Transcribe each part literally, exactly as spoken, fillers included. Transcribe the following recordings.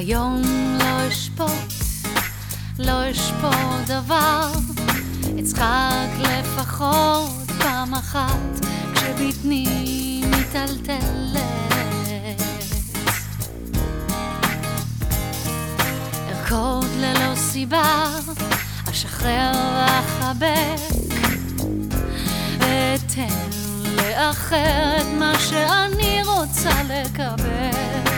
היום לא אשפוט, לא אשפוט דבר, אצחק לפחות פעם אחת כשבטני מטלטלת. ארקוד ללא סיבה, אשחרר ואחבק, ואתן לאחר את מה שאני רוצה לקבל.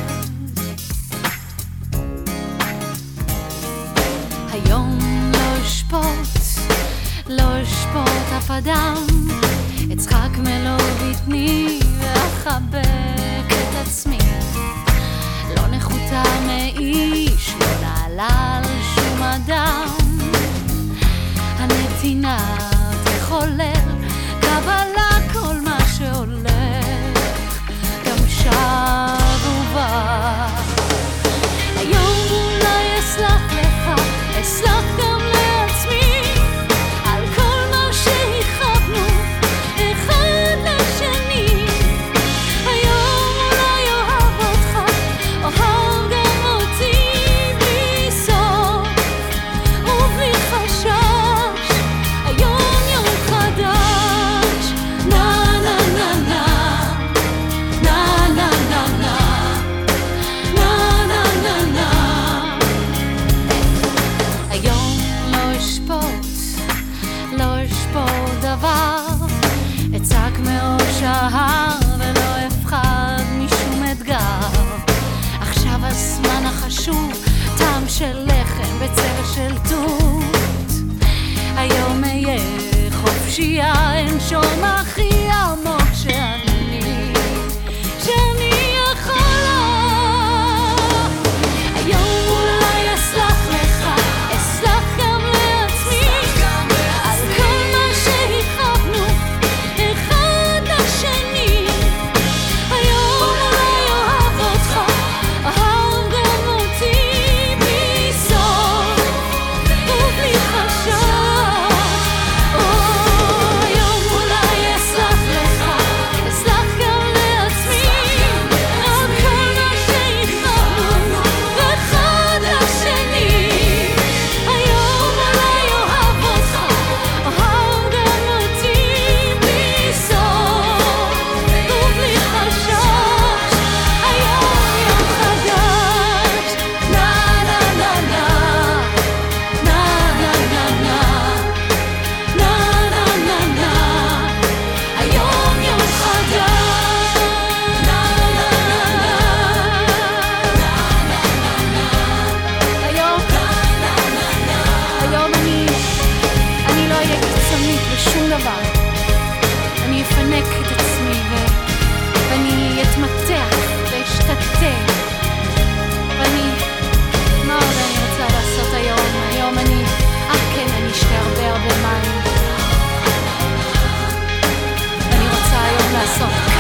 היום לא אשפוט, לא אשפוט אף אדם, אצחק מלוא בטני ואחבק את עצמי. לא נחותה מאיש, לא נעלה על שום אדם, הנתינה תחולל קבלה כל מה שהולך, גם שב ובא. היום אולי אסלח לך, אסלח גם לעצמי, על כל מה שהכאבנו אחד לשני. היום אולי אוהב אותך, אוהב גם אותי, בלי סוף ובלי חשש. היום יום חדש, נה נה נה נה, נה נה נה נה, נה נה נה נה. היום לא אשפוט, לא אשפוט דבר, אצעק מראש ההר ולא אפחד משום אתגר. עכשיו הזמן החשוב, טעם של לחם בצבע של תות. היום אהיה חופשייה, אין שום הכי עמוק שאני, שאני יכולה. היום אולי אסלח לך, אסלח גם לעצמי, על כל מה שהכאבנו אחד לשני. היום אולי אוהב אותך, אוהב גם אותי, בלי סוף ובלי חשש. היום אולי אסלח לך, אסלח גם לעצמי, על כל מה שהכאבנו אחד לשני. היום אולי אוהב אותך, אוהב גם אותי, בלי סוף ובלי חשש. היום יום חדש, נה נה נה נה, נה נה נה נה, נה נה נה נה. היום יום חדש, נה נה נה נה, היום, היום אני, אני לא אהיה קיצונית בשום דבר. אני אפנק את עצמי ו- ואני אתמתח ואשתתף. ואני, מה עוד אני רוצה לעשות היום? היום אני, אה כן, אני אשתה הרבה הרבה מים. אני רוצה היום לעשות